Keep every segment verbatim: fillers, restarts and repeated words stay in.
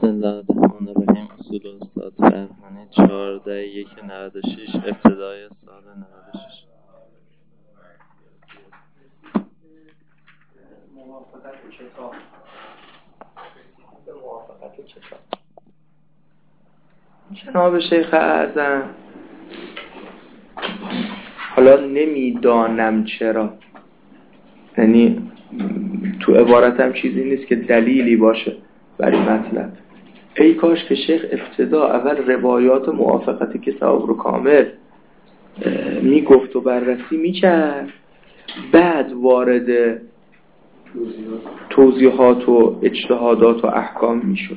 بسم الله الرحمن الرحیم. اصول استاد فرهانی چهارده یک نود و شش ابتدای سال نود و شش. موافقت کتاب به موافقت کتاب جناب شیخ اعظم، حالا نمیدانم چرا، یعنی تو عبارتم چیزی نیست که دلیلی باشه برای مطلب. ای کاش که شیخ ابتدا اول روایات موافقت کتاب رو کامل میگفت و بررسی میکرد، بعد وارد توضیحات و اجتهادات و احکام میشد.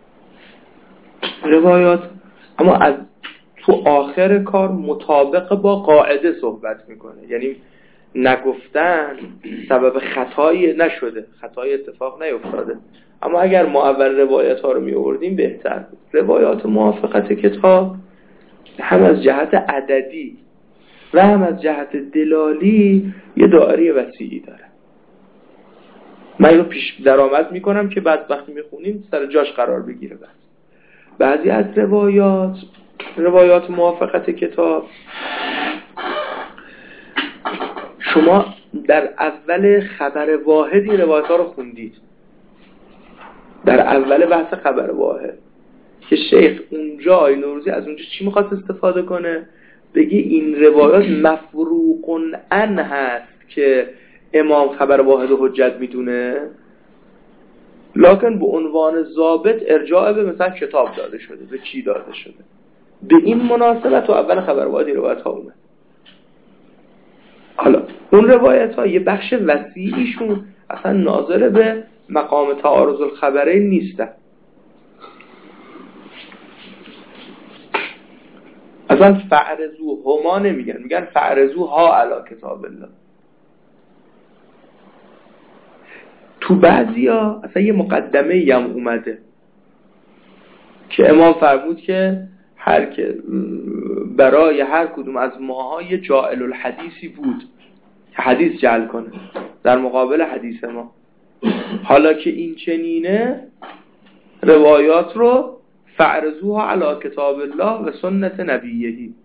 روایات اما از تو آخر کار مطابق با قاعده صحبت میکنه، یعنی نگفتن سبب خطایی نشده، خطای اتفاق نیفتاده. اما اگر ما اول روایت ها رو می آوردیم بهتر بود. روایات موافقت کتاب هم از جهت عددی و هم از جهت دلالی یه دایره وسیعی داره. من اینو پیش درآمد میکنم که بعد وقتی میخونیم سر جاش قرار بگیره. بعد بعضی از روایات روایات موافقت کتاب شما در اول خبر واحد این روایت ها رو خوندید، در اول بحث خبر واحد که شیخ اونجا آی نوروزی از اونجا چی میخواست استفاده کنه؟ بگی این روایات مفروقن ان هست که امام خبر واحد و حجت میدونه، لکن به عنوان ضابط ارجاع به مثلا کتاب داده شده، به چی داده شده. به این مناسبت و اول خبر واحد روایت ها اومد. حالا اون روایت ها یه بخش وسیعیشون اصلا ناظر به مقام تعارض الخبرین نیستن، اصلا فعرضو هما نمیگن، میگن فعرضو ها علی کتاب الله. تو بعضی ها اصلا یه مقدمه هم اومده که امام فرمود که هر که برای هر کدوم از ماها یه جاعل الحدیثی بود که حدیث جعل کنه در مقابل حدیث ما. حالا که این چنینه روایات رو فعرضوها علی کتاب الله و سنت نبیهی.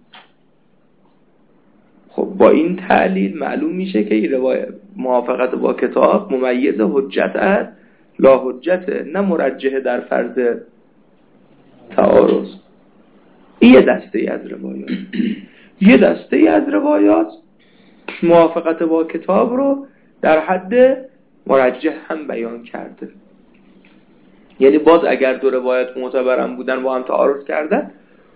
خب با این تعلیل معلوم میشه که این روایت موافقت با کتاب ممیز حجت است لا حجت، نه مرجح در فرض تعارض. این یه دسته ای از روایات یه دسته ای از روایات موافقت با کتاب رو در حد مرجح هم بیان کرده، یعنی باز اگر دو روایت معتبرم بودن با هم تعارض کردن،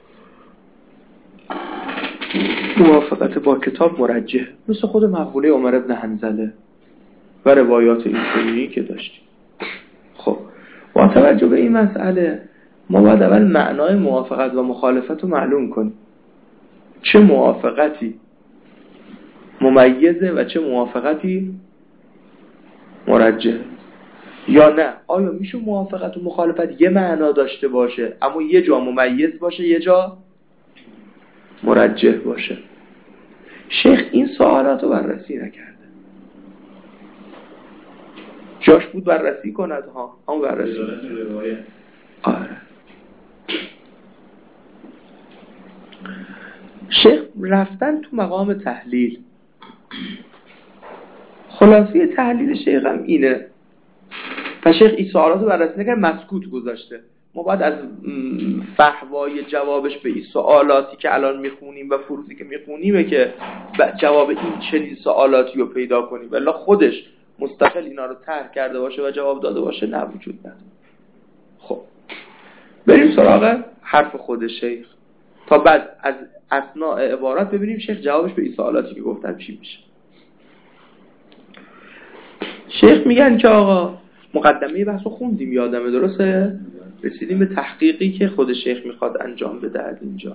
موافقت با کتاب مرجح، مثل خود مقوله عمر ابن حنظله و روایات اینطوری که داشتیم. خب با توجه به این مسئله ما باید اول معنای موافقت و مخالفت رو معلوم کنیم. چه موافقتی ممیزه و چه موافقتی مرجح، یا نه آیا میشه موافقت و مخالفت یه معنا داشته باشه اما یه جا ممیز باشه یه جا مرجح باشه؟ شیخ این سوالات رو بررسی نکرده. جاش بود بررسی کند ها، اما بررسی نکرده. آره. شیخ رفتن تو مقام تحلیل. خلاصه تحلیل شیخ هم اینه و شیخ این سوالات رو بررسی نکرد، مسکوت گذاشته. ما باید از فحوای جوابش به این سوالاتی که الان میخونیم و فروضی که میخونیم که جواب این چنین سوالاتی رو پیدا کنیم، ولی خودش مستقل اینا رو طرح کرده باشه و جواب داده باشه نه، وجود نداره. خب بریم سراغ حرف خود شیخ تا بعد از اثناء عبارت ببینیم شیخ جوابش به این سوالاتی که گفتم چی میشه. شیخ میگن که آقا مقدمه بحث رو خوندیم، یادمه درسته؟ رسیدیم به تحقیقی که خود شیخ میخواد انجام بده از اینجا.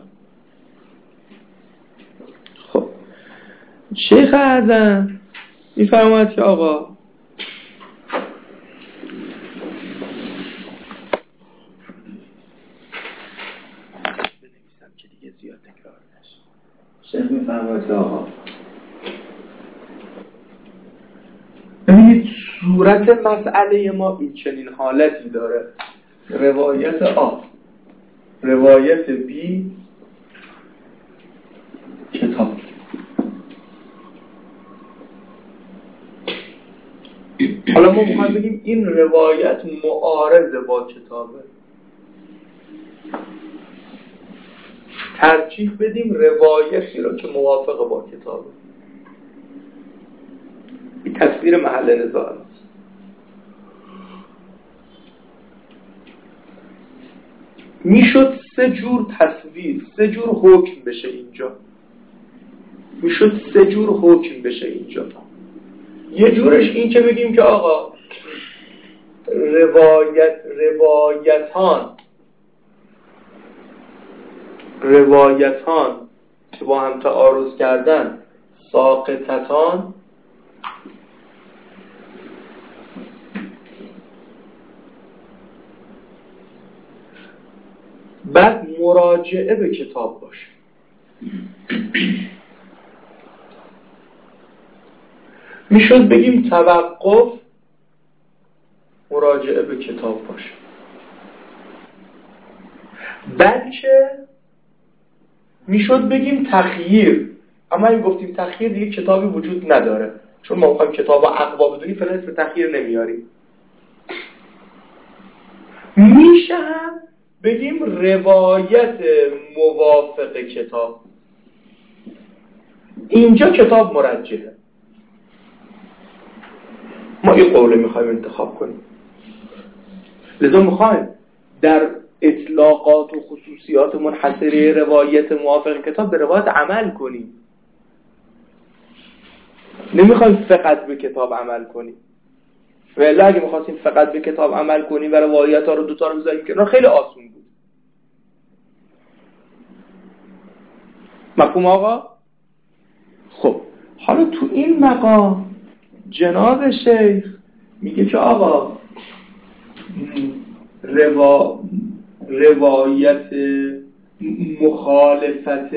خب شیخ اعظم میفرماید که آقا بنویسم که دیگه زیاد تکرار نشه. شیخ میفرماید که آقا ببینید صورت مسئله ما این چنین حالتی داره. روایت آ روایت بی کتاب. حالا ما میخوایم بگیم این روایت معارض با کتابه، ترجیح بدیم روایتی رو که موافق با کتابه. این تصویر محل نزاع است. میشد سه جور تصویر، سه جور حکم بشه اینجا. میشد سه جور حکم بشه اینجا. یه جورش این که بگیم که آقا روایت روایتان روایتان که با هم تعارض کردن ساقطتان، بعد مراجعه به کتاب باشه. میشد بگیم توقف مراجعه به کتاب باشه. بلکه میشد بگیم تخییر، اما این گفتیم تخییر دیگه کتابی وجود نداره، چون ما میخوایم کتاب و اقوا بدونیم فعلا اسم تخییر نمیاریم. میشه هم بگیم روایت موافق کتاب. اینجا کتاب مرجحه، ما این قوله میخوایم انتخاب کنیم. لذا میخوایم در اطلاقات و خصوصیات منحصره روایت موافق کتاب به روایت عمل کنیم. نمیخوایم فقط به کتاب عمل کنیم. ولی اگه میخواستیم فقط به کتاب عمل کنیم و روایت ها رو دوتا رو بذاریم کنار خیلی آسون بود. مفهوم آقا؟ خب حالا تو این مقام جناب شیخ میگه که آقا روا... روایت مخالفت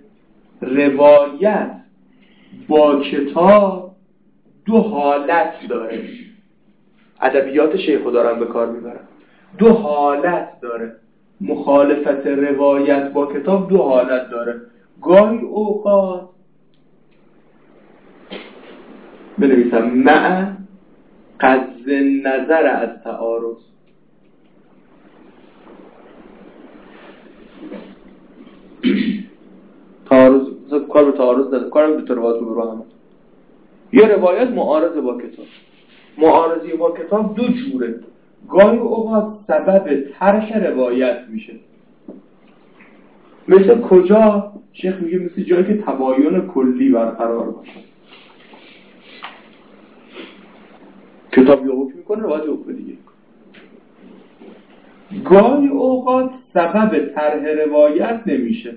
روایت با کتاب دو حالت داره. ادبیات شیخو دارم به کار میبرم. دو حالت داره. مخالفت روایت با کتاب دو حالت داره. گاهی اوقات بنویسم مع قصد نظر از تعارض، تعارض کار به تعارض داره، کار به روایت رو هم. یه روایت معارض با کتاب. معارضی با کتاب دو جوره. گاهی اوقات سبب طرح روایت میشه. مثل کجا؟ شیخ میگه مثل جایی که تباین کلی برقرار باشه. کتاب یه حکم میکنه، روایت یه حکم دیگه. گاهی اوقات سبب طرح روایت نمیشه.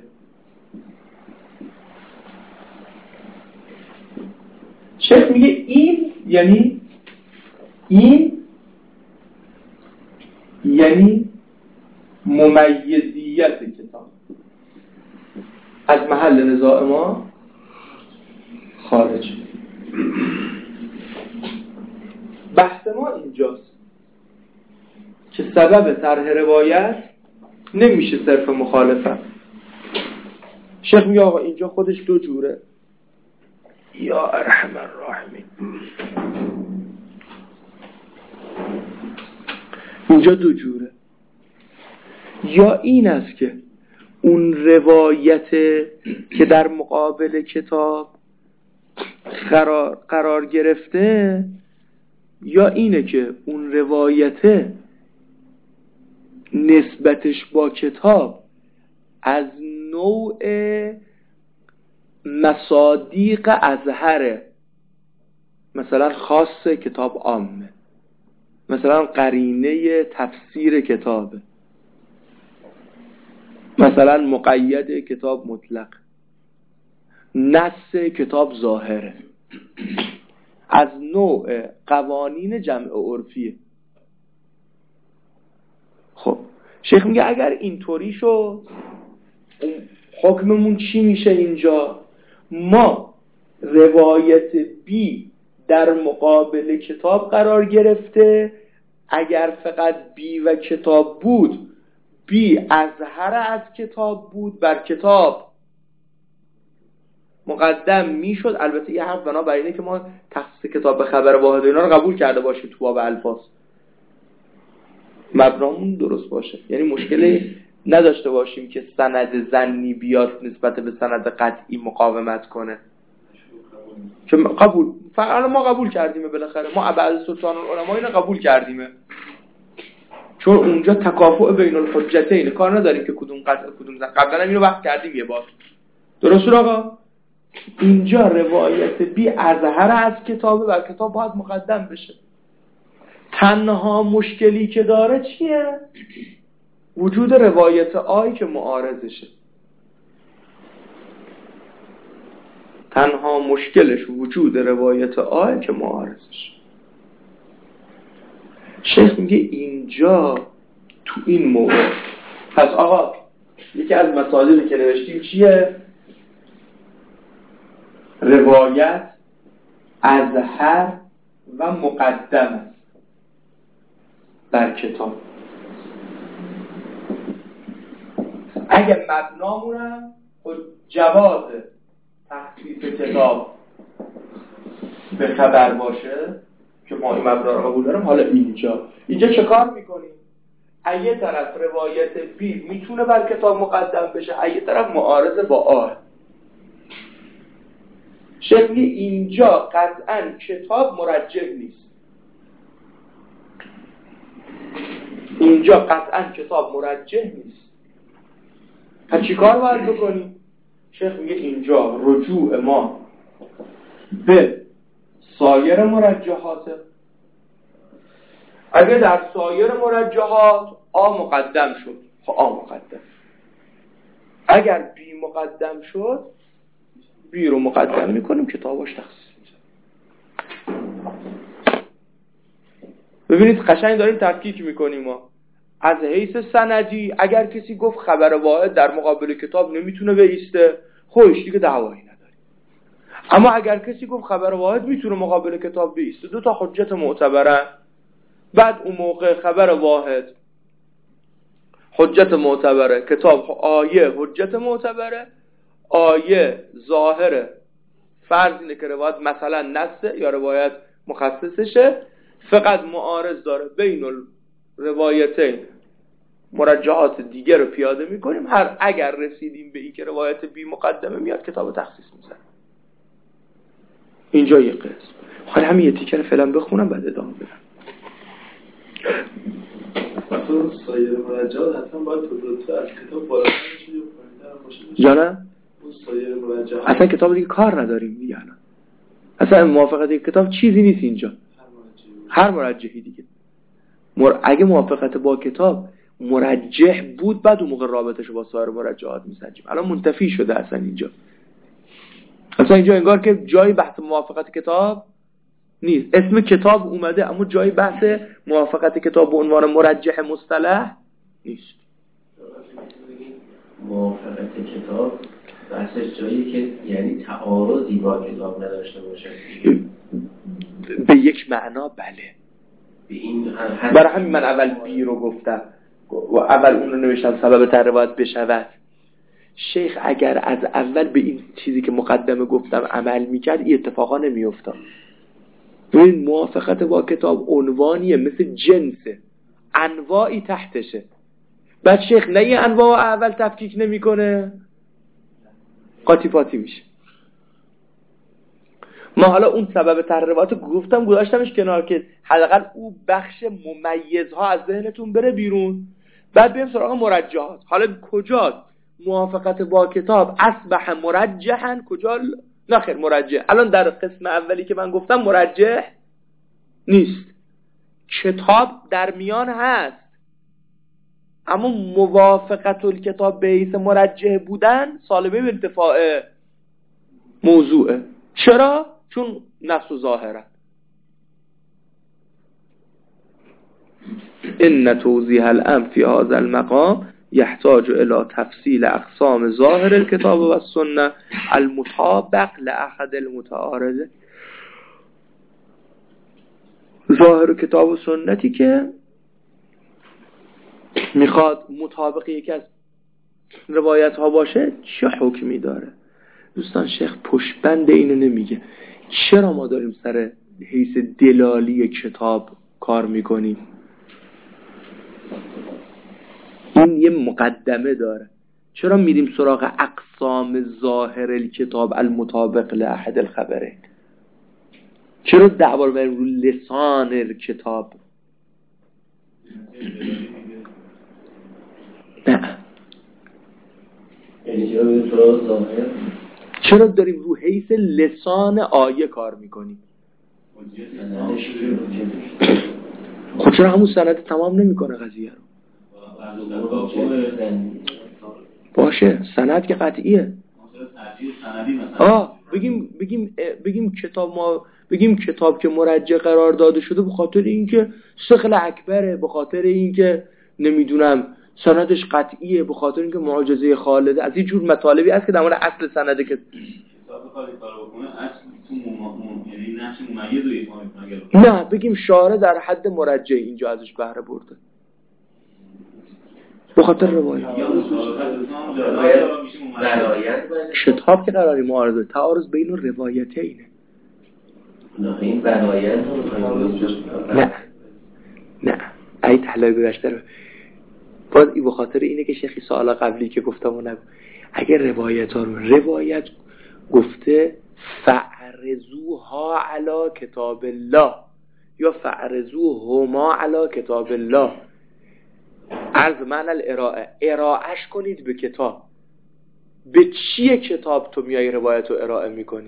شیخ میگه این یعنی این یعنی ممیزیت کتاب از محل نزاع ما خارج. بحث ما اینجاست که سبب طرح روایت نمیشه صرف مخالفت. شیخ میگه آقا اینجا خودش دو جوره. یا ارحم الراحمین، اینجا دو جوره. یا این است که اون روایت که در مقابل کتاب قرار, قرار گرفته، یا اینه که اون روایت نسبتش با کتاب از نوع مصادیق ازهره، مثلا خاص کتاب عامه، مثلا قرینه تفسیر کتابه، مثلا مقید کتاب مطلق، نص کتاب ظاهره، از نوع قوانین جمع عرفیه. خب شیخ میگه اگر اینطوری شد حکممون چی میشه اینجا؟ ما روایت بی در مقابل کتاب قرار گرفته، اگر فقط بی و کتاب بود، بی اظهر از کتاب بود، بر کتاب مقدم میشد. البته یه حرف بنا بر اینه که ما تخصیص کتاب به خبر واحد اینا رو قبول کرده باشیم تو باب الفاظ، مبنامون درست باشه، یعنی مشکلی نداشته باشیم که سند ظنی بیاد نسبت به سند قطعی مقاومت کنه. که قبول فعلا ما قبول کردیم، بالاخره ما بعد سلطان العلماء اینو قبول کردیم، چون اونجا تکافؤ بین الحجتین، کار نداریم که کدوم قطع کدوم زن. قبلا هم اینو بحث کردیم یه بار، درست شد آقا؟ اینجا روایت بی اظهر از کتاب بر کتاب باید مقدم بشه. تنها مشکلی که داره چیه؟ وجود روایت آی که معارضشه. تنها مشکلش وجود روایت آی که معارضشه. شیخ میگه اینجا تو این موضوع، پس آقا یکی از مطالبی که نوشتیم چیه؟ روایت اظهر و مقدم است در کتاب. اگه مبنامونم خود جواز تخصیص کتاب به خبر باشه که ما این مبنا رو قبول داریم، حالا اینجا اینجا چه کار میکنیم؟ ایه طرف روایت بی میتونه بر کتاب مقدم بشه، ایه طرف معارضه با آ. شکلی اینجا قطعا کتاب مرجح نیست، اینجا قطعا کتاب مرجح نیست. پس چی کار باید بکنیم؟ شیخ میگه اینجا رجوع ما به سایر مرجحاته. اگه در سایر مرجحات آ مقدم شد، خب آ مقدم. اگر بی مقدم شد، بی رو مقدم میکنیم، کتاباش تخصیص میزنیم. ببینید قشنگ داریم تفکیک میکنیم ما. از حیث سندی اگر کسی گفت خبر واحد در مقابل کتاب نمیتونه بایسته، خوش دیگه دعوایی نداریم. اما اگر کسی گفت خبر واحد میتونه مقابل کتاب بایسته، دو تا حجت معتبرن، بعد اون موقع خبر واحد حجت معتبره، کتاب آیه حجت معتبره، آیه ظاهره، فرض اینه که روایت مثلا نصه یا روایت مخصصشه، فقط معارض داره بین روایتین مرجحات دیگه رو پیاده میکنیم. هر اگر رسیدیم به این که روایت بی مقدمه میاد، کتاب تخصیص میزنه. اینجا یه قسم. حالا همین یه تیکر فعلا بخونم بعد ادامه بدم. مثلا سایر مرجحات حتما باید تو از کتاب بالاتر باشه یا پایین‌تر باشه؟ یا نه؟ اون سایر مرجحات اصلا کتاب دیگه کار نداریم دیگه. الان اصلا موافقت کتاب چیزی نیست اینجا. هر مرجحی دیگه مر... اگه موافقت با کتاب مرجح بود، بعد اون موقع رابطه‌شو با سایر مرجحات می‌سنجیم. الان منتفی شده اصلا اینجا. اصلا اینجا انگار که جای بحث موافقت کتاب نیست. اسم کتاب اومده اما جای بحث موافقت کتاب به عنوان مرجح مصطلح نیست. موافقت کتاب بحثش جایی که یعنی تعارضی با کتاب نداشته باشه. به یک معنا بله. به این برای همین من اول بی رو گفتم و اول اون رو نوشتم سبب تر روایت بشود. شیخ اگر از اول به این چیزی که مقدمه گفتم عمل میکرد، این اتفاقا نمیافتاد. این موافقت با کتاب عنوانیه، مثل جنسه، انواعی تحتشه. بعد شیخ نه این انواع اول تفکیک نمیکنه، قاطی پاتی میشه. ما حالا اون سبب تر روایت گفتم گذاشتمش کنار که حداقل او بخش ممیزها از ذهنتون بره بیرون. بعد بریم سراغ مرجحات. حالا کجا موافقت با کتاب اصبح مرجحا، کجا نخیر مرجح؟ الان در قسم اولی که من گفتم مرجح نیست، کتاب در میان هست، اما موافقت الکتاب به حیث مرجح بودن سالبه به انتفاع موضوعه. چرا؟ چون نفس و ظاهره. ان توضیح الامر فی هذا المقام يحتاج الى تفصیل اقسام ظاهر الكتاب و السنه المطابق لاحد المتعارضه. ظاهر کتاب و سنتی که میخواد مطابق یکی از روایت ها باشه چه حکمی داره؟ دوستان شیخ پشتبند اینو نمیگه. چرا ما داریم سر حیث دلالی کتاب کار میکنیم؟ این یه مقدمه داره. چرا میریم سراغ اقسام ظاهر الکتاب المطابق لاحد الخبرین؟ چرا دعوا رو بریم رو لسان الکتاب؟ نه. یعنی چرا میریم سراغ ظاهر؟ چرا داریم رو حیث لسان آیه کار میکنیم؟ خب چرا همون سند تمام نمیکنه قضیه رو؟ باشه سند که قطعیه. آه بگیم بگیم بگیم کتاب ما بگیم کتاب که مرجع قرار داده شده به خاطر اینکه ثقل اکبره، به خاطر اینکه نمیدونم سندش قطعیه، به خاطر اینکه معجزه خالده، از این جور مطالبی هست که در مورد اصل سنده که کتاب بخواد کار بکنه اصل تو مم... یعنی نقش ممیز رو ایفا میکنه. نه بگیم شارع در حد مرجع اینجا ازش بهره برده به خاطر روایت. کتاب که قراری معارضه تعارض بین روایته اینه. نه این برایت نه نه ای تحلیل گذشته رو باز این به خاطر اینه که شیخی سوال قبلی که گفتم و نگو اگر روایت ها رو روایت گفته فعرضوها علی کتاب الله یا فعرضوهما علی کتاب الله، عرض معنی الارائه، ارائهش کنید به کتاب. به چیه کتاب تو میای روایت رو ارائه میکنی؟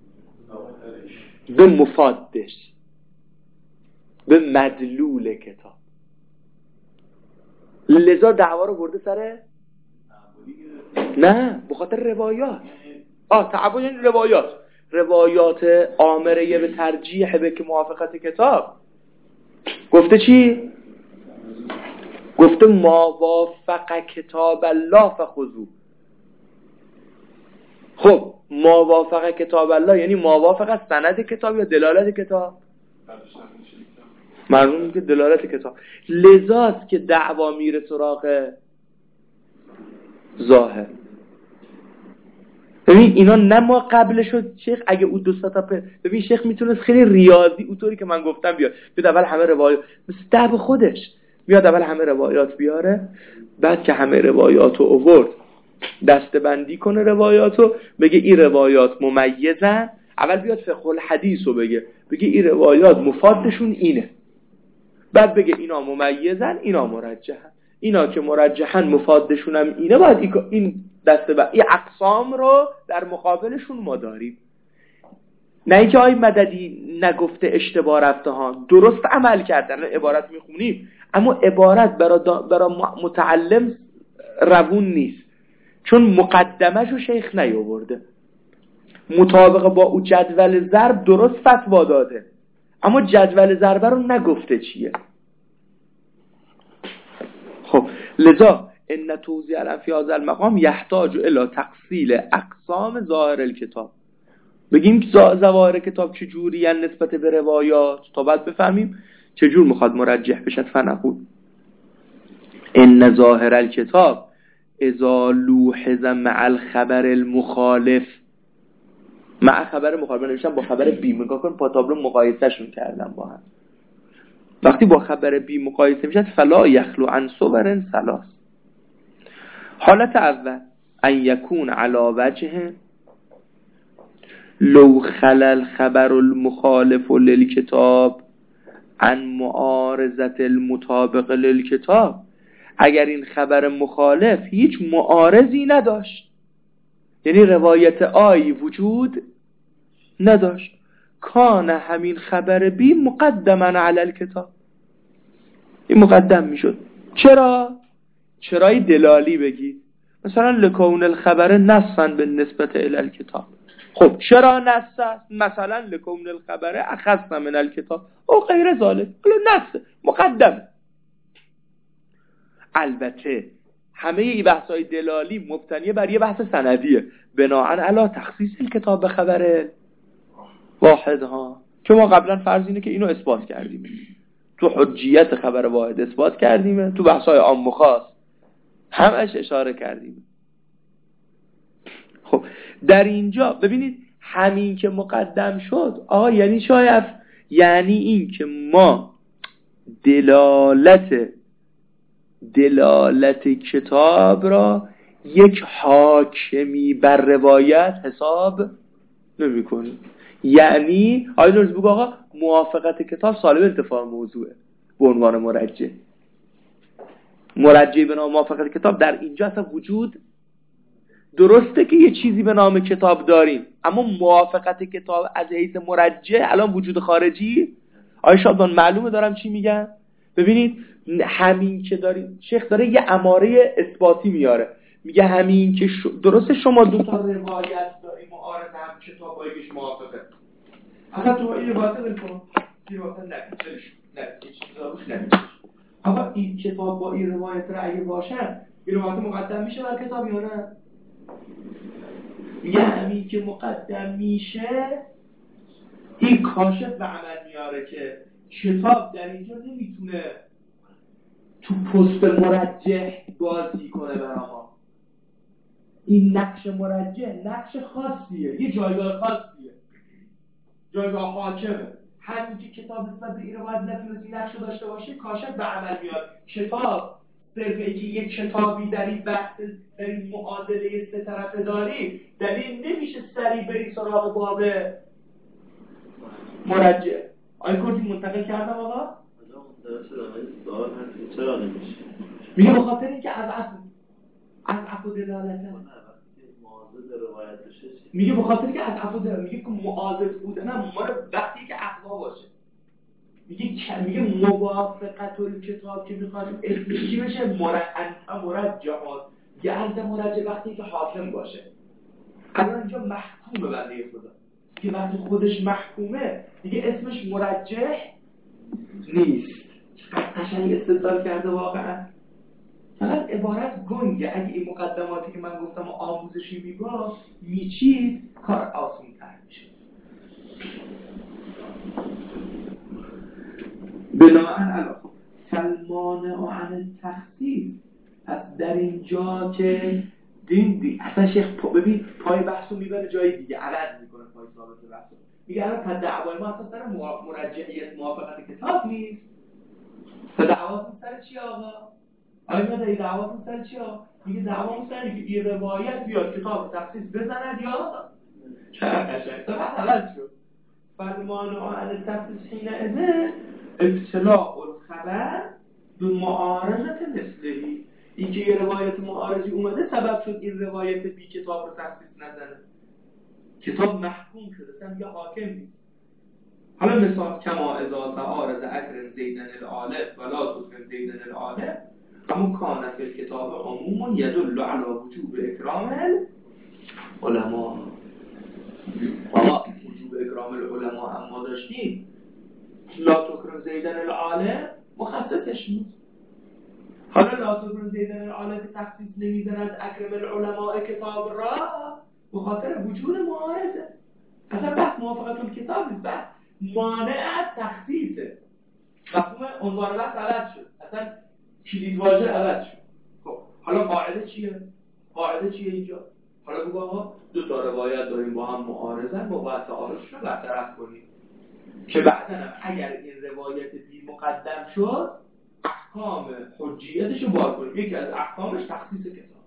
به مفادش، به مدلول کتاب. لذا دعوا رو برده سره؟ نه به خاطر روایات. آه تعبد یعنی روایات، روایات آمره به ترجیح به که موافقت کتاب. گفته چی؟ گفته ما وافق کتاب الله فخذو. خب ما وافق کتاب الله یعنی ما وافق سند کتاب یا دلالت کتاب؟ معلومه که دلالت کتاب. لذاست که دعوا میره سراغ ظاهر. ببین اینا نه ما قبلش شد شیخ اگه او دو تا پ ببین شیخ میتونست خیلی ریاضی اونطوری که من گفتم بیاد بیاد اول همه روایات مثل دعو خودش بیاد اول همه روایات بیاره، بعد که همه روایاتو آورد دسته‌بندی کنه روایاتو، بگه این روایات ممیزن، اول بیاد فقه الحدیثو بگه بگه این روایات مفادشون اینه، بعد بگه اینا ممیزن اینا مرجحن، اینا که مرجحن مفادشون هم اینه، باید این دسته‌بندی این اقسام رو در مقابلشون ما داریم. نه اینکه آی مددی نگفته اشتباه رفته ها، درست عمل کردن. عبارت میخونیم اما عبارت برای برای متعلم روون نیست، چون مقدمش رو شیخ نیاورده. مطابق با او جدول ضرب درست فتوا داده اما جدول ضرب رو نگفته چیه. خب لذا ان توضیح الان فی هذا المقام یحتاج الی تفصیل اقسام ظاهر الکتاب. بگیم ظواهر کتاب چجوری ان نسبت به روایات تا بعد بفهمیم چجور میخواد مرجح بشد. فنقول ان ظاهر الکتاب اذا لوحظ مع الخبر المخالف، مع خبر مخالف نوشتم با خبر بی، نگاه کن پا تابلو مقایسهشون کردم با هم. وقتی با خبر بی مقایسه میشد فلا یخلو عن صور ثلاث. حالت اول ان یکون علی وجه لو خلل خبر المخالف للکتاب عن معارضت المطابق للکتاب، اگر این خبر مخالف هیچ معارضی نداشت، یعنی روایت آی وجود نداشت، کان همین خبر بی مقدما علی الکتاب، این مقدم میشد. چرا؟ چرای دلالی بگید مثلا لکون الخبر نصا به نسبت الی الکتاب. خب چرا نص است؟ مثلا لکون الخبر اخذ من الکتاب او غیر ذالک، نص مقدم. البته همه این بحث‌های دلالی مبتنی بر یه بحث سندیه، بناءً علی تخصیص الکتاب به خبر واحد ها، که ما قبلا فرض اینه که اینو اثبات کردیم. تو حجیت خبر واحد اثبات کردیم، تو بحث‌های عام و خاص همش اشاره کردیم. خب در اینجا ببینید همین که مقدم شد آقا یعنی شاید یعنی این که ما دلالت دلالت کتاب را یک حاکمی بر روایت حساب نمی کنیم. یعنی آیه نورز بگو آقا موافقت کتاب سالب انتفاع موضوعه به عنوان مرجع. مرجع به نام موافقت کتاب در اینجا اصلا وجود درسته که یه چیزی به نام کتاب داریم، اما موافقت کتاب از حیث مرجع الان وجود خارجی. آیه شادمان معلومه دارم چی میگن؟ ببینید همین که داریم شیخ داره یه اماره اثباتی میاره، میگه همین که ش... درسته شما دو تا روایت داریم معارض هم کتاب با یکیش موافقه، اصلا تو این روایت بکن این روایت نبید چلش نبید یه چیزی داروش نبید. اما این کتاب با این روایت را اگه باشن این روایت مقدم میشه بر کتاب یا نه؟ میگه همین که مقدم میشه این کاشف به عمل میاره که کتاب در اینجا نمیتونه تو پست مرجح بازی کنه برای ما. این نقش مرجح نقش خاصیه، یه جایگاه خاصیه، جایگاه حاکمه. همین که کتاب نسبت به این روایت نتونست این نقش داشته باشه کاشف به عمل میاد. کتاب صرف اینکه یک کتابی در این بحث در این معادله سه طرفه داری دلیل نمیشه سریع بری سراغ باب مرجع. آیا کردی منتقل کردم آقا؟ سوال هست چرا نمیشه؟ میگه به خاطر اینکه از اف از اف دلالته معاضد روایت بشه. میگه به خاطر اینکه از اف دلالته میگه که معاضد بودن ما وقتی که اقوا باشه. میگه میگه موافقت الکتاب که میخواد اسمش چی بشه؟ انت مرجعات. یه انت مرجع وقتی که حاکم باشه. الان اینجا محکومه بنده خدا که وقتی خودش محکومه دیگه اسمش مرجع نیست. چقدر قشنگ استدلال کرده واقعا. فقط عبارت گنگه. اگه این مقدماتی که من گفتم آموزشی میگفت میچید کار آسون تر میشه. بنابراین الان فالمانع عن تخصیص، پس در اینجا که دین دی اصلا شیخ ببین پای بحثو میبره جای دیگه عوض میکنه پای ثابت بحثو. میگه الان پس دعوای ما اساس سر مرجعیت موافقت کتاب نیست. پس دعواتون سر چی آقا؟ آیا میاد این دعواتون سر چی آقا؟ میگه دعوامون سر که این روایت بیاد کتاب تخصیص بزند یا چرا قشنگ سر عوض شد. فالمانع عن تخصیص حینئذ ابتلاع الخبر به معارضت مثلهی. این که یه روایت معارضی اومده سبب شد این روایت بی کتاب رو تخصیص نزنه. کتاب محکوم شده سن یا حاکم نیست. حالا مثال کما اذا تعارض اکرم زیدن الالف ولا تکرم زیدن الالف اما کان فی الکتاب عموم یدل علی وجوب اکرام العلماء. اما وجوب اکرام العلماء اما داشتیم لا تکرم زیدن الالف مخصصش نیست. حالا لا تکرم زیدن الالف تخصیص نمیزند اکرم العلماء کتاب را به خاطر وجود معارضه. اصلا بحث موافقت الکتاب نیست، بحث مانع از تخصیصه. مفهوم عنوان بحث عوض شد، اصلا کلید واژه عوض شد. خب حالا قاعده چیه؟ قاعده چیه اینجا؟ حالا بگو آقا دو تا روایت داریم با هم معارضن، با باید تعارضشون رو برطرف کنیم که بعداً اگر این روایت بی مقدم شد احکام حجیتش رو بار کنیم. یکی از احکامش تخصیص کتاب.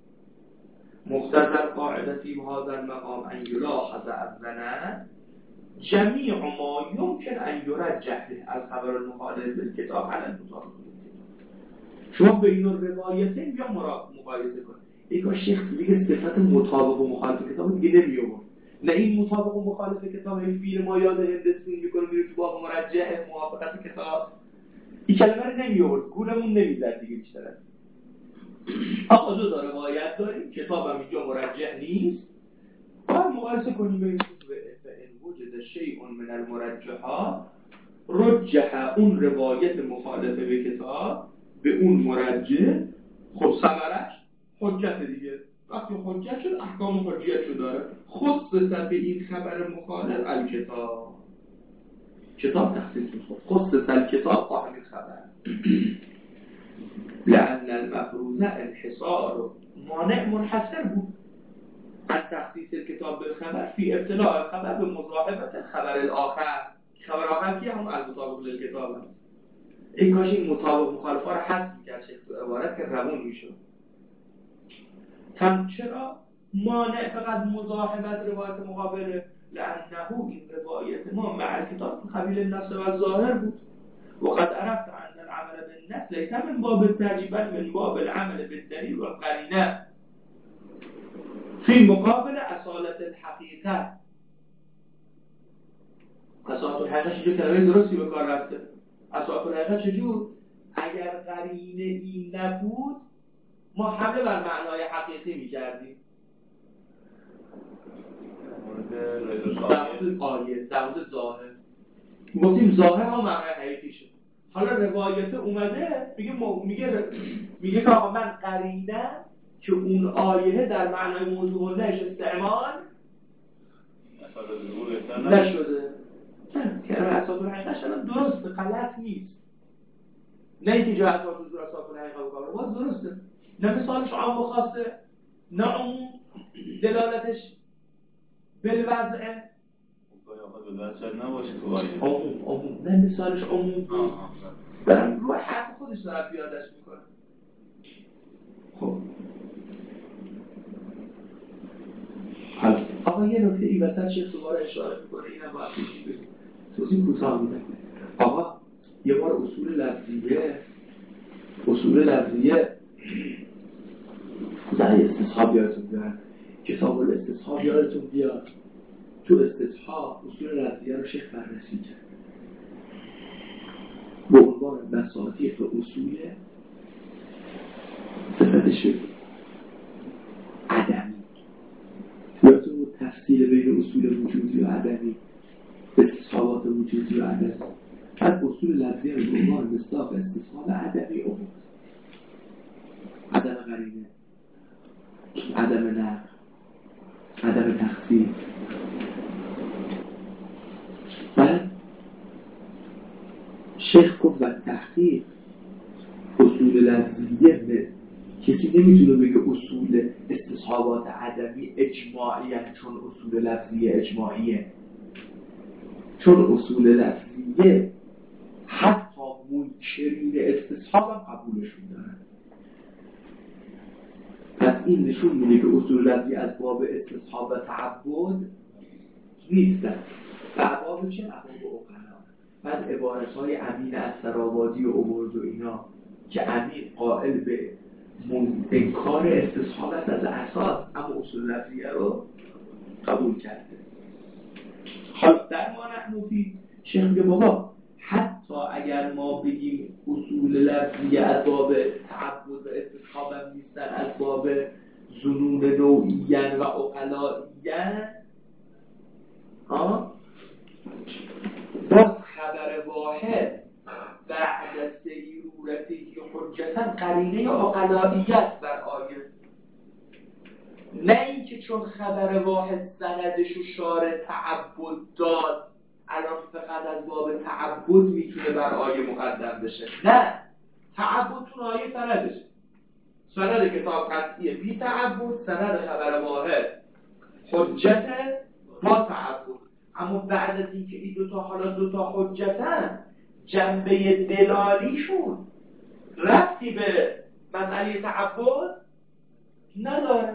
مختصر قاعده فی هذا المقام ان یلاحظ اولا جمیع ما یمکن ان یرجح از خبر المخالف بالکتاب علی المطابق بالکتاب. شما بین الروایتین یا مقایسه کنید. یک شیخ دیگه صفت مطابق و مخالف کتاب دیگه نمیآورد. نه این مطابق و مخالف کتاب این فیل ما یاد هندسون میکنه میره تو باب مرجع موافقت کتاب. این کلمه رو نمیآورد، گولمون نمیزد دیگه بیشتر. آقا دو تا روایت داریم، کتاب هم اینجا مرجع نیست. باید مقایسه کنیم بین فإن وجد شیء من المرجحات رجح اون روایت مخالف به کتاب به اون مرجع. خب ثمرش حجت دیگه. وقتی حجت شد احکام حجیت شو داره. خصص به این خبر مخالف الکتاب. کتاب تخصیص میخورد. خصص الکتاب با همین خبر لأن المفروض انحصار مانع منحصر بود از تخصیص کتاب بالخبر فی ابتلاع خبر به مصاحبت خبر الاخر. خبر آخر که همون المطابق للکتاب است. این کاش این مطابق مخالفه رو حذف می‌کرد شیخ تو عبارت که روون میشد. هم چرا مانع فقط مصاحبت روایت مقابله؟ لأنه این روایت ما مع کتاب قبیل النص و ظاهر بود. وقد عرفت ان العمل بالنص ليس من باب الترجیح بل من باب العمل بالدلیل والقرینه فی مقابل اصالت الحقیقه. اصالت الحقیقه چجور کلمه درستی به کار رفته؟ اصالت الحقیقه چجور؟ اگر قرینه این نبود ما حمله بر معنای حقیقی می‌کردیم. در مورد آیه، در مورد ظاهر گفتیم ظاهر هم معنای حقیقی شد. حالا روایت اومده میگه م... میگه میگه که آقا من قرینه که اون آیه در معنای موضوع نش استعمال نشده. که اساس الحقیقه شدن درست غلط نیست. نه اینکه جا اساس اساس الحقیقه بکنه باز درسته. نه مثالش عام و خاصه، نه عموم دلالتش بالوضعه. شاید نباشه تو آیه عموم عموم نه مثالش عموم بود. دارم روی حرف خودش دارم پیادش میکنم. خب حالا آقا یه نکته ای وسط شیخ دوباره اشاره میکنه، اینم باید بگیم توضیح کوتاه میدم. آقا یه بار اصول لفظیه اصول لفظیه زنی استصحاب یادتون بیاد، کتاب الاستصحاب یادتون بیاد. تو استصحاب اصول لفظیه رو شیخ بررسی کرد به عنوان مصادیق اصول صفتش عدمی. یادتون بود تفصیل بین اصول وجودی و عدمی، استصحابات وجودی و عدمی. بعد اصول لفظیه رو به عنوان مصداق استصحاب عدمی آورد. عدم قرینه، عدم نقل، عدم تخصیص. بعد شیخ گفت و تحقیق اصول لفظیه به کسی نمیتونه بگه اصول استصحابات عدمی اجماعی هست چون اصول لفظیه اجماعیه، چون اصول لفظیه حتی منکرین استصحاب هم قبولشون دارن. پس این نشون میده که اصول لفظی از باب استصحاب و تعبد نیستن. و باب چه؟ باب عقلا. بعد عبارت‌های امین السرآبادی و عبورد و اینا که امین قائل به انکار استصحاب است از اساس، اما اصول لفظیه رو قبول کرده. حالا در ما نحن فی شیخ میگه بابا حتی اگر ما بگیم اصول لفظیه از باب تعبد و استصحاب هم نیستن، از باب ظنون نوعیین و عقلائیین، ها باز خبر واحد بعد سیرورتی حجتا قرینه عقلائیه است بر آیه. نه اینکه چون خبر واحد سندش و شارع تعبد داد الان فقط از باب تعبد میتونه بر آیه مقدم بشه. نه، تعبد تو آیه سندشه، سند کتاب قطعیه بی تعبد، سند خبر واحد حجت با تعبد. اما بعد از اینکه این دوتا حالا دوتا حجتن، جنبه دلالیشون ربطی به مسئله تعبد نداره.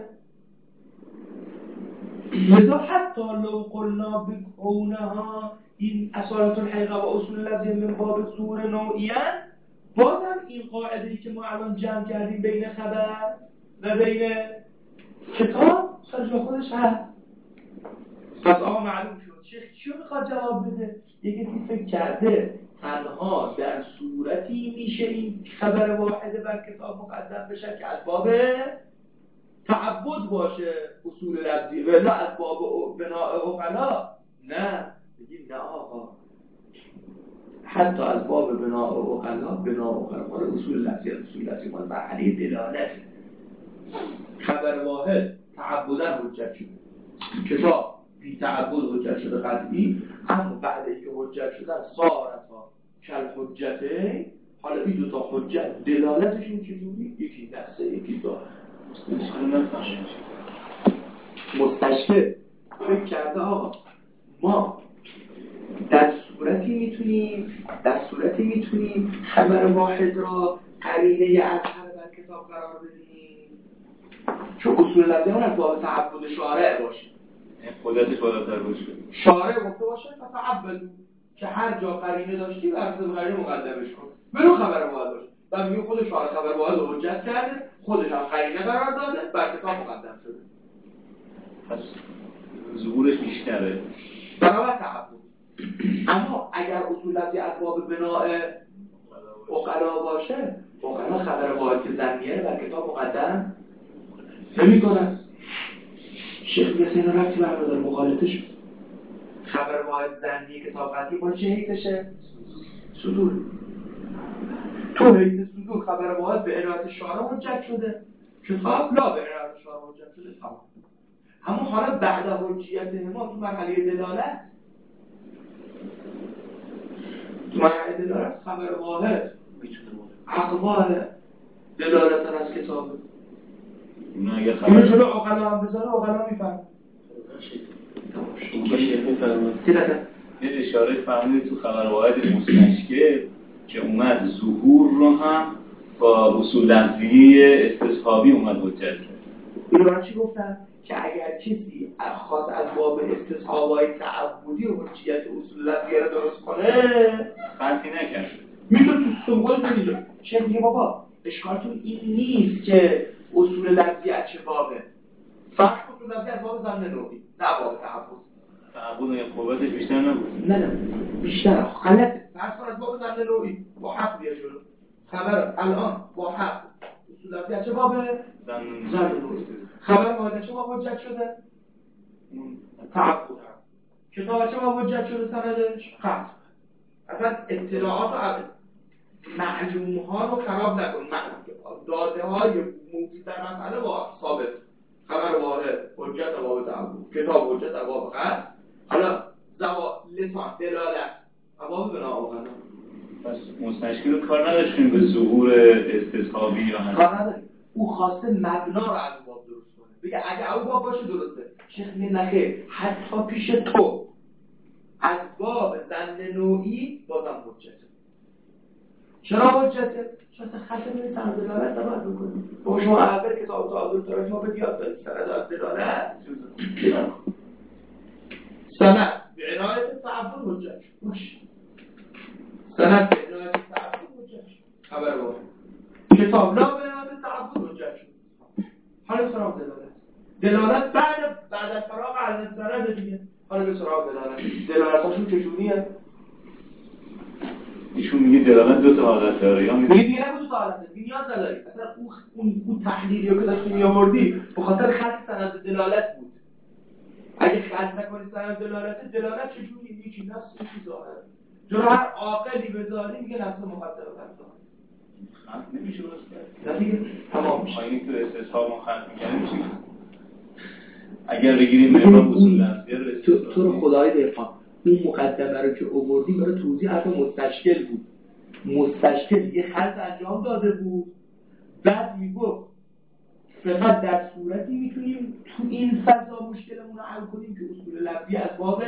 لذا حتی لو قلنا بکونها این اصالت الحقیقه و اصول لفظی من باب ظهور نوعیان، بازم این قاعده ای که ما الان جمع کردیم بین خبر و بین کتاب سر جا خودش هست. پس آقا معلوم شد شیخ چیو میخواد جواب بده؟ یه کسی فکر کرده تنها در صورتی میشه این خبر واحده بر کتاب مقدم بشه که از باب تعبد باشه اصول لفظی، ولی از باب بناء عقلا نه. بگیم نه آقا، حتی از باب بناء عقلا، بناء عقلا مال اصول لفظی، اصول لفظی مال مرحله دلالت. خبر واحد تعبداً حجت شده، کتاب بی تعبد حجت شده قطعی، اما بعد اینکه حجت شدن صارتا کل حجته. حالا این دو تا حجت دلالتشون چجوری؟ یکی نصه یکی ظاهر. مستشکل فکر کرده آقا ما در صورتی میتونیم در صورتی میتونیم خبر واحد را قرینه اظهر در کتاب قرار بدیم چون اصول لفظی اون از باب تعبد شارع باشه، خودتش بالاتر باشه، شارع گفته باشه فتعبدو که هر جا قرینه داشتی بر اساس قرینه مقدمش کن، برو خبر واحد باشه. و میگه خود شارع خبر واحد رو حجت کرده، خودش هم قرینه قرار داده، بر کتاب مقدم شده، پس ظهورش بیشتره بنابر تعبد. اما اگر اصول لفظی از باب بناء عقلا باشه، عقلا خبر واحد که ظنیه بر کتاب مقدم نمی‌کنن. شیخ میگه اینا ربطی برادر مخالطش خبر واحد ظنی کتاب قطعی با چه حیثشه؟ صدور. تو حیث صدور خبر واحد به عنایت شارع حجت شده، کتاب لا به عنایت شارع حجت شده. تمام. اما حالا بعد حجیت ما تو مرحله دلالت تو مرحله دلالت خبر واحد میتونه اقوال دلالت از کتابه. اون اگه این خبر جلو عقلا هم بذاره عقلا میفهم. این که شیخ میفهمه سیلته یه اشاره فهمیدید تو خبر واحد مستشکل که اومد ظهور رو هم با اصول لفظی استصحابی اومد حجت کرد. اینو برای چی گفتن؟ که اگر کسی خاص از باب استصحابای تعبدی و حجیت اصول لفظی رو درست کنه قطعی نکرد، میتونه تو سنگل بگیره. شیخ میگه بابا اشکالتون این نیست که اصول لفظی از چه بابه، فرق اصول لفظی از باب ظن نوعی نه باب تعبد. تعبد یا قوتش بیشتر نبود؟ نه نه بیشتر غلطه. فرض کن از باب ظن نوعی با حق بیا جلو. خبر الان با حق اصول لفظی از چه بابه؟ ظن نوعی. خبر واحد چه باب حجت شده؟ تعبد. کتاب از چه باب حجت شده سندش؟ قطع. اصلا اطلاعات و معلوم ها رو خراب نکن. داده های موجود در مسئله با ثابت. خبر واحد حجت باب تعبد، کتاب حجت باب قطع. حالا زوا لسان دلالت باب بنا و غنا. پس مستشکل کار نداشتیم به ظهور استصحابی یا نه؟ کار نداریم. او خواسته مبنا رو از باب درست کنه. بگه اگه او باب باشه درسته. شیخ میگه نخیر، حتی پیش تو از باب ظن نوعی بازم حجته. چرا حجته؟ چون اصلا خط روی سند دلالت نباید بکنیم. با شما اول کتاب تعادل داره ما به یاد دارید سند از دلالت سند به عنایت تعبد حجت شد. باشه سند به عنایت تعبد حجت شد. خبر واحد کتاب لا به عنایت تعبد حجت شد. حالا سراغ دلالت دلالت بعد بعد از فراغ از سند دیگه. حالا به سراغ دلالت دلالتاشون چجوریه؟ ایشون میگه دلالت دو تا حالت داره یا میگه دیگه نبود دو تا حالت داره. نیاز نداری. اصلا اون اون اون تحلیلی رو که داشتی میآوردی به خاطر خط سند دلالت بود. اگه خط نکنی سند دلالت دلالت چجوریه؟ یکی نفس یکی ظاهر. جلو هر عاقلی بذاری میگه نفس مقدمه بر ظاهر. خط نمیشه درست کرد. نه دیگه تمام میشه. آینه تو استصحاب ما خط میکنه میشه. اگر بگیریم مقدار اصول لفظی رو تو تو رو خدای دهقان اون مقدمه رو که آوردی برای توضیح حرف مستشکل بود. مستشکل یه خلط انجام داده بود، بعد میگفت فقط در صورتی میتونیم تو این فضا مشکلمون رو حل کنیم که اصول لفظی از باب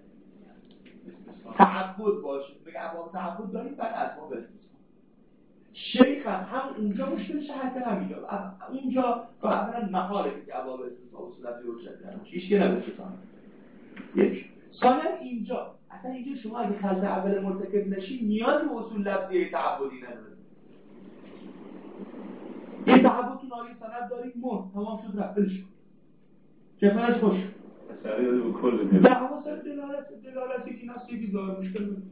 تعبد باشه. بگه باب تعبد داریم بعد از باب استصحاب. شیخ هم, هم اونجا مشکلش حل همینجا. اونجا رو اولا محاله که باب استصحاب اصول لفظی رو شد کردن. هیچ کی نبسته تا یک ثانیا اینجا اصلا اینجا شما اگه خلط اول مرتکب نشی نیازی به اصول لفظی تعبدی نداره. یه تعبد تو نایه سند داریم مون تمام شد رفت بلش کن کفایش خوش سریع داده به کل دلالت دعوا سر دلالت دلالتی که نفسی که ظاهر مشکل بود.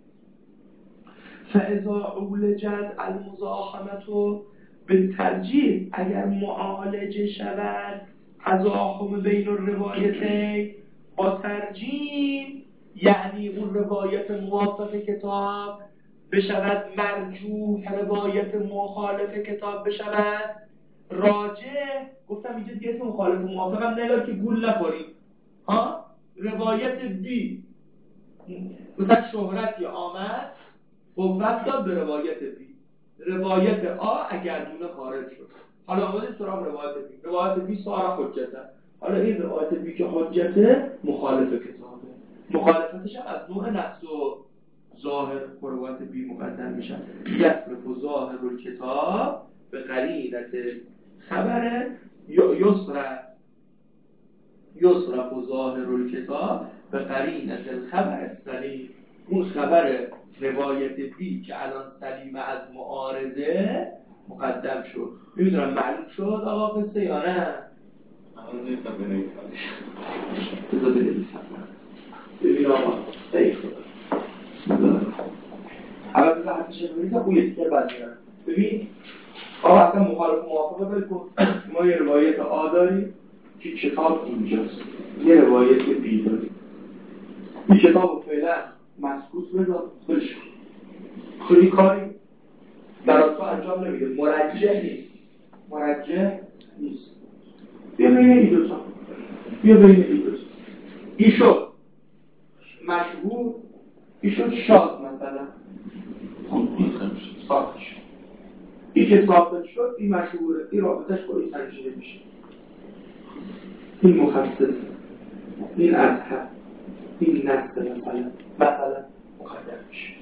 فاذا اولجت المزاحمه بالترجیح اگر معالجه شود تزاحم بین الروایتین با ترجیح، یعنی اون روایت موافق کتاب بشود مرجوح، روایت مخالف کتاب بشود راجح. گفتم اینجا دیگه اسم مخالف موافقم نگار که گول نخوریم ها، روایت بی مثلا شهرتی آمد قوت داد به روایت بی، روایت آ اگر دونه خارج شد. حالا آمدیم سراغ روایت بی. روایت بی سارا حجته. حالا این روایت بی که حجته مخالف کتابه، مخالفتش هم از نوع نص و ظاهر. روایت بی مقدم میشن یصرف و ظاهر الکتاب به قرینت خبر یسرف یسرف و ظاهر الکتاب به قرینت الخبر سلیم. اون خبر روایت بی که الان سلیمه از معارضه مقدم شد. میدونم معلوم شد آقا قصه یا نه؟ الان نیستم بنویسم بذار بنویسم ببین آقا ای خدا بسم الله اول بذار حرفش رو بنویسم اون یکی که بعد میرم. ببین آقا اصلا مخالف موافقه بکن. ما یه روایت آ داریم که کتاب اینجاست، یه روایت بی داریم. این کتاب رو فعلا مسکوت بذار خودش خیلی کاری در تو انجام نمیده، مرجع نیست مرجع نیست. بیا بین این دوتا بیا بین این دوتا این شد مشهور، این شد شاد مثلا ثابت شد. این که ثابت شد این مشهوره، این رابطش با این سنجیده میشه. این مخصص، این اصحاب، این نسل مثلا مثلا مقدم میشه.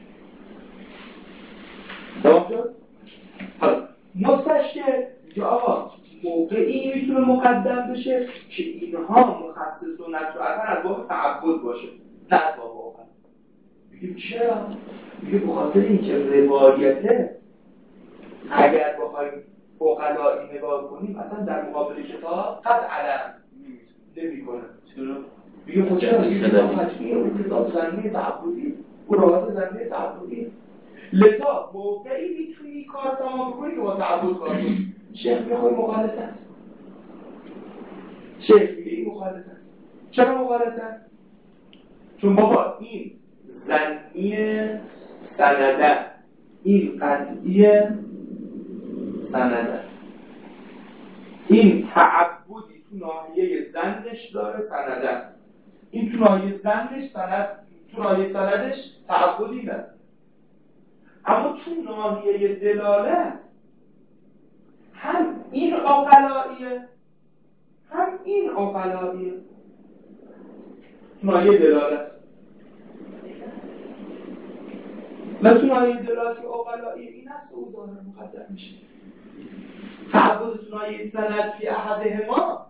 تمام شد؟ حالا مستشکل که آقا موقعی میتونه مقدم بشه که اینها مخصص و نسل و اثر از باب تعبد باشه نه از باب واقع. بگیم چرا؟ بگیم بخاطر اینکه روایته اگر بخوایم عقلایی نگاه کنیم اصلا در مقابل کتاب قد علم نمی کنه. چرا؟ بگیم خود چرا؟ بگیم کتاب زنده تعبدی او روایت زنده تعبدی، لذا موقعی میتونی کار تمام کنی که با تعبد کار کنی. شیخ میخوای مخالط است، شیخ میگه این مخالط است. چرا مخالط است؟ چون بابا این زنی سنده، این قطعی سنده، این تعبدی تو ناحیه زنش داره سنده است، این تو ناحیه زنش سند، تو ناحیه سندش تعبدی نه. اما تو ناحیه دلالت هم این عقلاییه هم این عقلاییه. تو ناحیه دلالت و تو ناحیه دلالت عقلاییه این است او ظاهر مقدم میشه. تعبد تو ناحیه سند فی احدهما.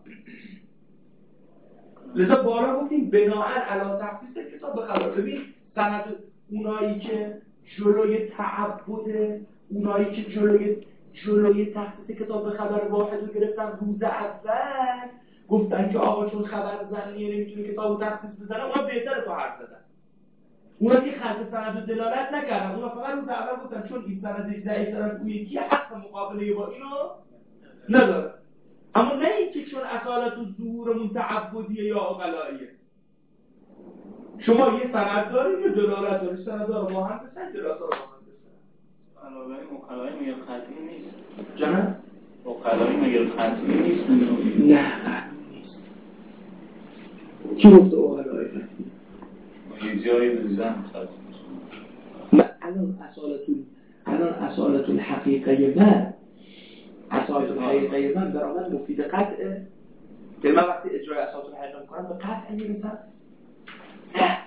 لذا بارا گفتیم بناهن علی تخصیص کتاب به خبر. ببین سند اونایی که جلوی تعبد، اونایی که جلوی جلوی تخصیص کتاب به خبر واحد رو گرفتن روز اول گفتن که آقا چون خبر زنیه نمیتونه کتاب رو تخصیص بزنه، اونا بهتره تو حرف زدن. اونا که خط سند و دلالت نکردن، اونا فقط روز اول گفتن چون این سندش ضعیف‌تر از اون یکی حق مقابله با اینو نداره. اما نه اینکه چون اصالت و ظهورمون تعبدیه یا عقلاییه. شما یه سند دارید یا دلالت دارید، سندها رو با هم بسنید، دلالت‌ها رو با هم بسنید. علاوه مقاله‌ای مگر قطعی نیست؟ جانم؟ مقاله‌ای مگر قطعی نیست؟ نه قطعی نیست. کی گفته مقاله‌ای قطعی؟ یه جایی بزن قطعی. من الان اصالتون الان اصالت الحقیقه من اصالت الحقیقه من برای من مفید قطعه. که من وقتی اجرای اصالت الحقیقه میکنم به قطعه میرسم؟ نه.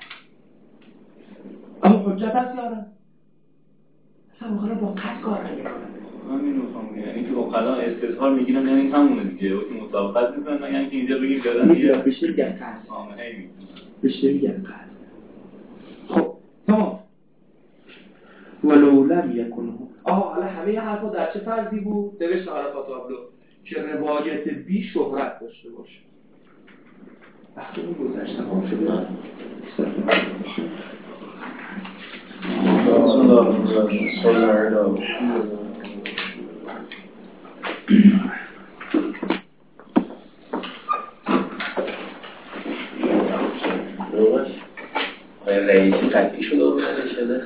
اما حجت هست یا نه؟ اصلا مقاله با قطع کار نمیکنه. همین رو میخوام بگم، یعنی که عقلا استظهار میگیرن یعنی همونه دیگه، وقتی مطابقت میکنن یعنی که اینجا بگیم دادن دیگه بشه میگن قطع. آمه هی بشه میگن قطع. خب تمام. ولو لم یکنه. آها حالا همه حرفا در چه فرضی بود؟ نوشت حالا تابلو که روایت بی شهرت داشته باشه. وقتی اون گذشت تمام شده. رئیسی قطعی شده و بزنه شده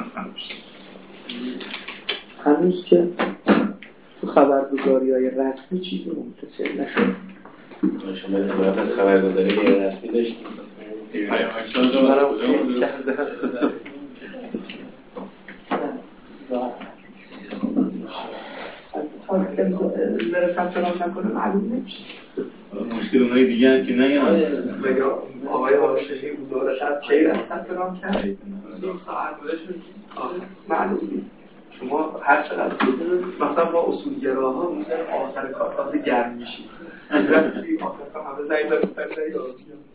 هنوز که تو خبرگزاری های رسمی چیزی منتشر نشد. شما باید از خبرگزاری های رسمی داشتیم بره ثبت نام نکنه معلوم نمیشه. مشکل اونایی دیگه هم که نگن آقای هاشمی بودار شب کی رفت ثبت نام کرد؟ نیم ساعت معلوم نیست. شما هر چقدر مثلا با اصولگراها روز آخر کار تازه گرم میشید. رفتی آخر کار همه زنگ زدن